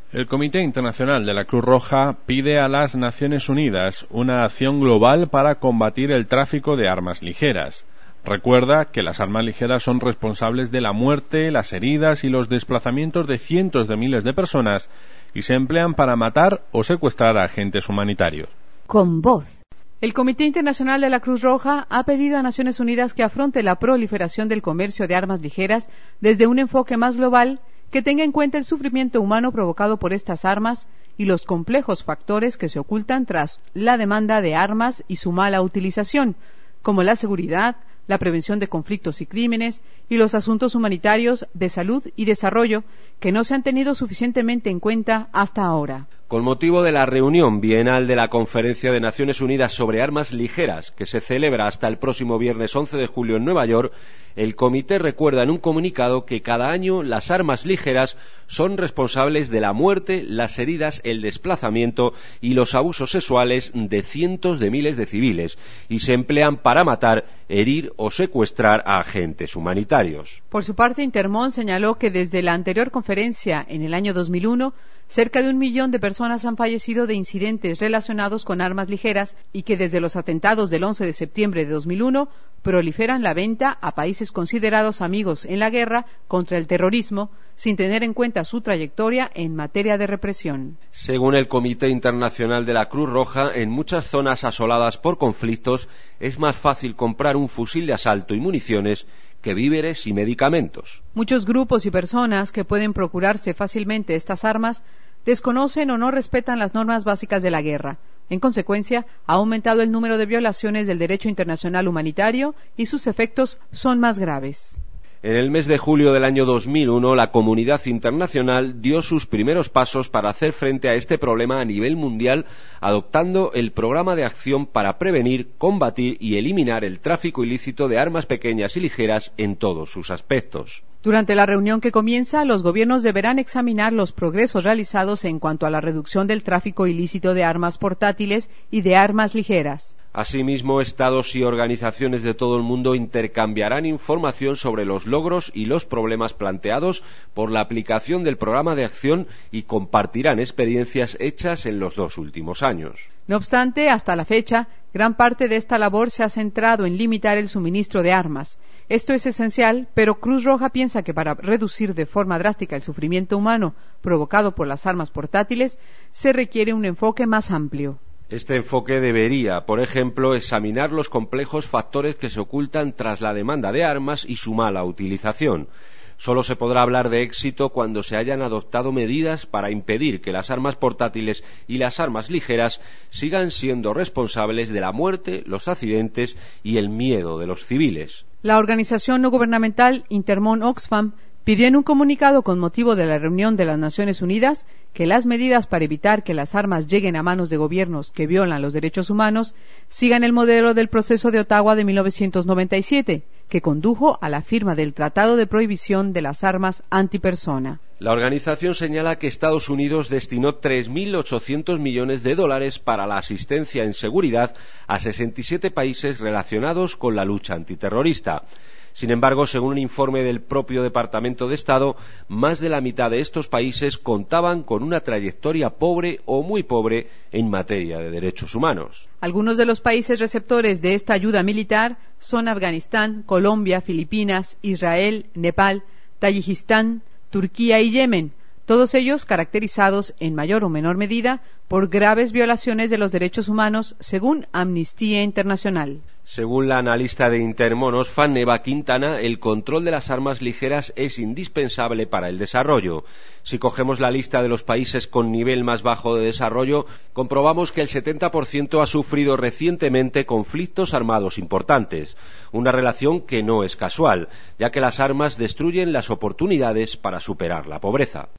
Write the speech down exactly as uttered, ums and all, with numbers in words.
El Comité Internacional de la Cruz Roja pide a las Naciones Unidas una acción global para combatir el tráfico de armas ligeras. Recuerda que las armas ligeras son responsables de la muerte, las heridas y los desplazamientos de cientos de miles de personas y se emplean para matar o secuestrar a agentes humanitarios. Con voz. El Comité Internacional de la Cruz Roja ha pedido a Naciones Unidas que afronte la proliferación del comercio de armas ligeras desde un enfoque más global que tenga en cuenta el sufrimiento humano provocado por estas armas y los complejos factores que se ocultan tras la demanda de armas y su mala utilización, como la seguridad, la prevención de conflictos y crímenes y los asuntos humanitarios de salud y desarrollo que no se han tenido suficientemente en cuenta hasta ahora. Con motivo de la reunión bienal de la Conferencia de Naciones Unidas sobre Armas Ligeras, que se celebra hasta el próximo viernes once de julio en Nueva York, el comité recuerda en un comunicado que cada año las armas ligeras son responsables de la muerte, las heridas, el desplazamiento y los abusos sexuales de cientos de miles de civiles y se emplean para matar, herir o secuestrar a agentes humanitarios. Por su parte, Intermon señaló que desde la anterior conferencia en el año dos mil uno, cerca de un millón de personas han fallecido de incidentes relacionados con armas ligeras y que desde los atentados del once de septiembre de dos mil uno proliferan la venta a países considerados amigos en la guerra contra el terrorismo, sin tener en cuenta su trayectoria en materia de represión. Según el Comité Internacional de la Cruz Roja, en muchas zonas asoladas por conflictos es más fácil comprar un fusil de asalto y municiones que víveres y medicamentos. Muchos grupos y personas que pueden procurarse fácilmente estas armas desconocen o no respetan las normas básicas de la guerra. En consecuencia, ha aumentado el número de violaciones del derecho internacional humanitario y sus efectos son más graves. En el mes de julio del año dos mil uno, la comunidad internacional dio sus primeros pasos para hacer frente a este problema a nivel mundial, adoptando el Programa de Acción para prevenir, combatir y eliminar el tráfico ilícito de armas pequeñas y ligeras en todos sus aspectos. Durante la reunión que comienza, los gobiernos deberán examinar los progresos realizados en cuanto a la reducción del tráfico ilícito de armas portátiles y de armas ligeras. Asimismo, estados y organizaciones de todo el mundo intercambiarán información sobre los logros y los problemas planteados por la aplicación del programa de acción y compartirán experiencias hechas en los dos últimos años. No obstante, hasta la fecha, gran parte de esta labor se ha centrado en limitar el suministro de armas. Esto es esencial, pero Cruz Roja piensa que para reducir de forma drástica el sufrimiento humano provocado por las armas portátiles, se requiere un enfoque más amplio. Este enfoque debería, por ejemplo, examinar los complejos factores que se ocultan tras la demanda de armas y su mala utilización. Solo se podrá hablar de éxito cuando se hayan adoptado medidas para impedir que las armas portátiles y las armas ligeras sigan siendo responsables de la muerte, los accidentes y el miedo de los civiles. La organización no gubernamental Intermon Oxfam pidió en un comunicado con motivo de la reunión de las Naciones Unidas que las medidas para evitar que las armas lleguen a manos de gobiernos que violan los derechos humanos sigan el modelo del proceso de Ottawa de mil novecientos noventa y siete, que condujo a la firma del Tratado de Prohibición de las Armas Antipersona. La organización señala que Estados Unidos destinó tres mil ochocientos millones de dólares para la asistencia en seguridad a sesenta y siete países relacionados con la lucha antiterrorista. Sin embargo, según un informe del propio Departamento de Estado, más de la mitad de estos países contaban con una trayectoria pobre o muy pobre en materia de derechos humanos. Algunos de los países receptores de esta ayuda militar son Afganistán, Colombia, Filipinas, Israel, Nepal, Tayikistán, Turquía y Yemen, todos ellos caracterizados en mayor o menor medida por graves violaciones de los derechos humanos, según Amnistía Internacional. Según la analista de Intermon Oxfam, Eva Quintana, el control de las armas ligeras es indispensable para el desarrollo. Si cogemos la lista de los países con nivel más bajo de desarrollo, comprobamos que el setenta por ciento ha sufrido recientemente conflictos armados importantes, una relación que no es casual, ya que las armas destruyen las oportunidades para superar la pobreza.